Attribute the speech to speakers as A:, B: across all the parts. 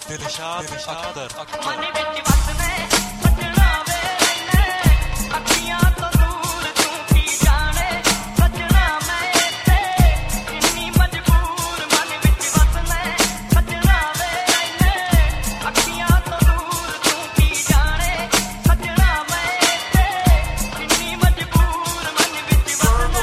A: ਦਿਲਸ਼ਾਦ ਅਖਤਰ
B: ਮਨ ਵਿੱਚ ਵਸਨੇ ਸੱਜਣਾ ਵੇ ਰਹਿਨੇ ਅੱਖੀਆਂ ਤੋਂ ਦੂਰ ਤੂੰ ਕੀ ਜਾਣੇ ਸੱਜਣਾ ਮੈਂ ਇੱਥੇ ਇੰਨੀ ਮਜਬੂਰ ਮਨ ਵਿੱਚ ਵਸਨੇ ਸੱਜਣਾ ਵੇ ਰਹਿਨੇ ਅੱਖੀਆਂ ਤੋਂ ਦੂਰ ਤੂੰ ਕੀ ਜਾਣੇ ਸੱਜਣਾ ਮੈਂ ਇੱਥੇ ਇੰਨੀ ਮਜਬੂਰ ਮਨ ਵਿੱਚ ਵਸਨੇ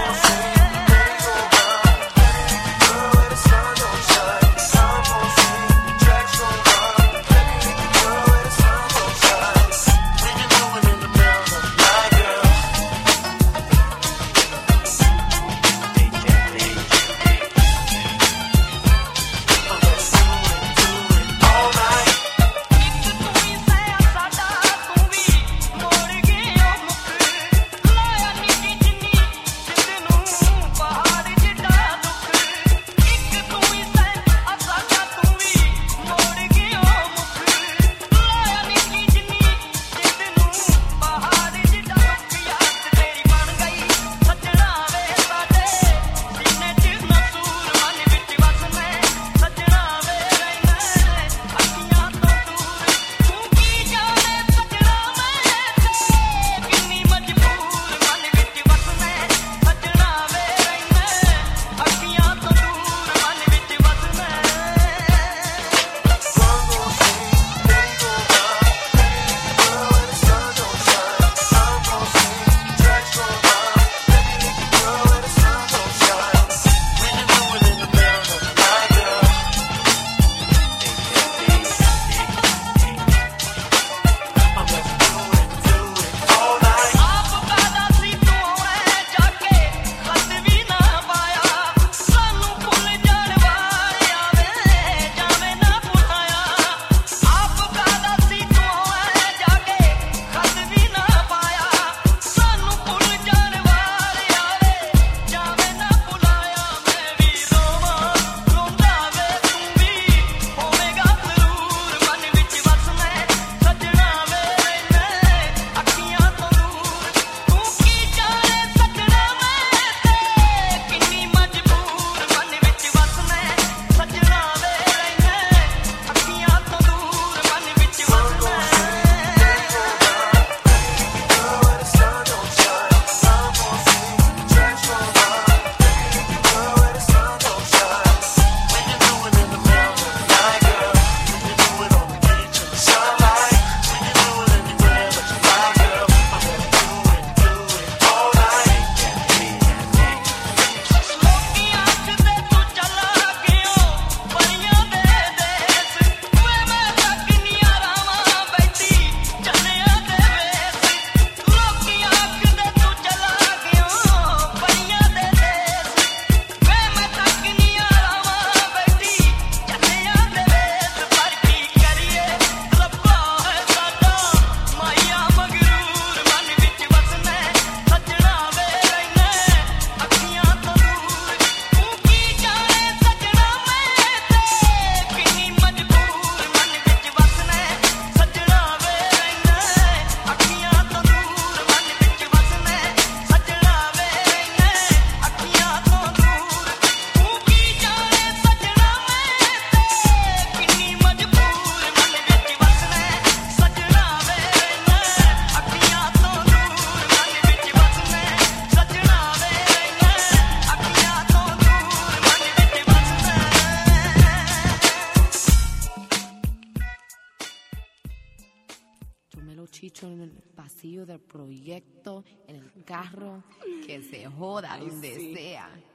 C: Chicho en el pasillo del proyecto, en el carro, que se joda donde sea.